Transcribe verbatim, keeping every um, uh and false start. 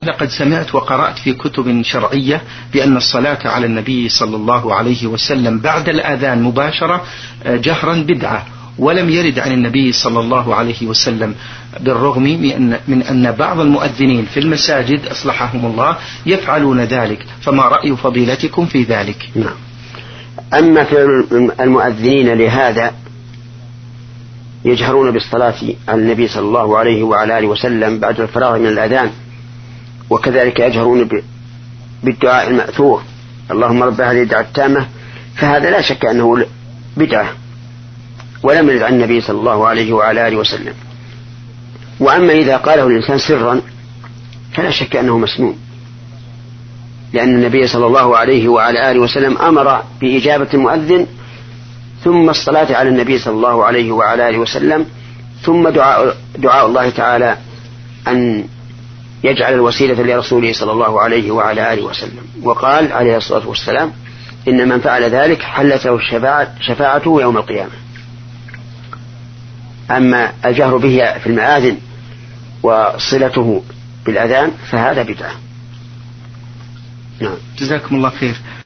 لقد سمعت وقرأت في كتب شرعية بأن الصلاة على النبي صلى الله عليه وسلم بعد الأذان مباشرة جهرا بدعة، ولم يرد عن النبي صلى الله عليه وسلم، بالرغم من أن بعض المؤذنين في المساجد أصلحهم الله يفعلون ذلك، فما رأي فضيلتكم في ذلك؟ نعم. أما في المؤذنين لهذا يجهرون بالصلاة على النبي صلى الله عليه وعلى آله وسلم بعد الفراغ من الأذان، وكذلك يجهرون بالدعاء المأثور اللهم رب هذه الدعوة التامة، فهذا لا شك أنه بدعة ولم يرد عن النبي صلى الله عليه وعلى آله وسلم. وأما إذا قاله الإنسان سرا فلا شك أنه مسنون، لأن النبي صلى الله عليه وعلى آله وسلم أمر بإجابة المؤذن ثم الصلاة على النبي صلى الله عليه وعلى آله وسلم، ثم دعاء, دعاء الله تعالى أن يجعل الوسيلة لرسوله صلى الله عليه وعلى آله وسلم. وقال عليه الصلاة والسلام إن من فعل ذلك حلته الشفاعة شفاعته يوم القيامة. أما الجهر به في المآذن وصلته بالأذان فهذا بدعة. نعم. جزاكم الله خير.